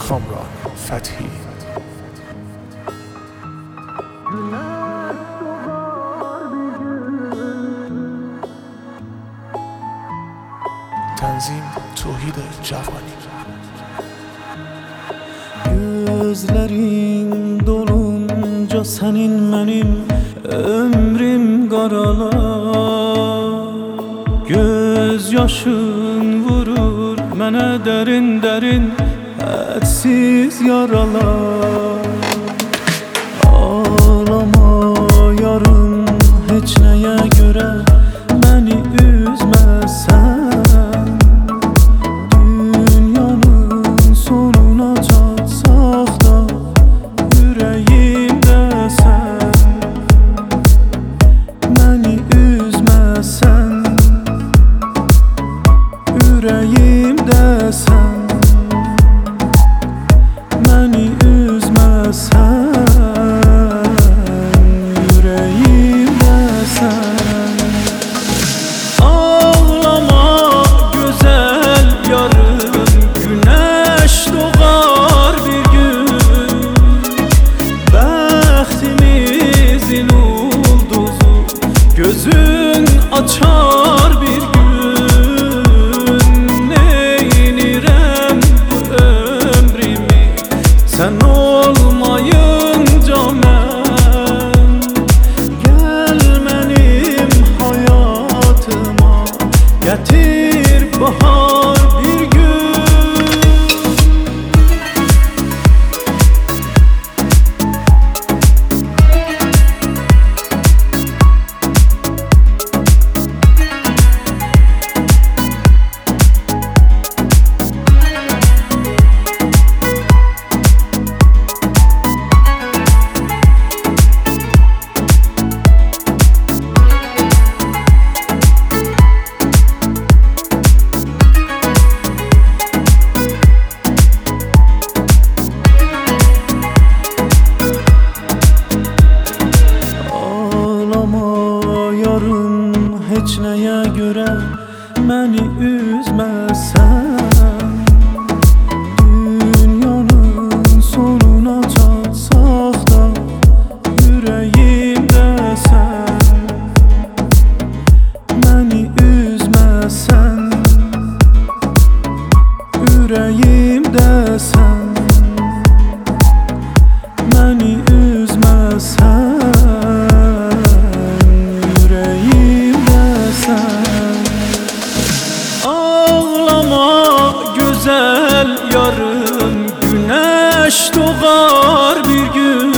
کامران فتحی. تنظیم توحید جوانی. Gözlerin dolunca senin benim ömrüm karalar. Göz yaşın vurur mənə derin derin etsiz yaralar. Ağlama yarım hiç neye göre beni üzmesen. Dünyanın sonuna çatsak da yüreğimde sen. Beni üzmesen, yüreğimde sen. Beni üzmesen, yüreğimde sen. Ağlama güzel yarın, güneş doğar bir gün. Bəxtimizin ulduzu gözün açar bir gün. Neynirəm bu ömrümü sen olmayınca mən. Gel benim hayatıma, getir bahar bir gün. Yarın hiç neye göre beni üzmesen. Dünyanın sonuna çatsak da yüreğimde sen. Beni üzmesen, yüreğimde sen. Beni üzmesen, ağlama güzel yarın, güneş doğar bir gün.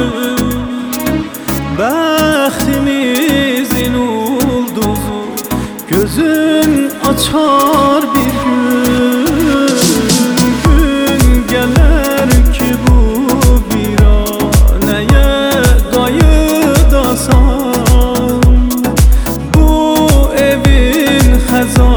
Bəxtimizin ulduzu gözün açar bir gün. Gün gələr ki bu viranəyə qayıdasan. Bu evin xəzanəsi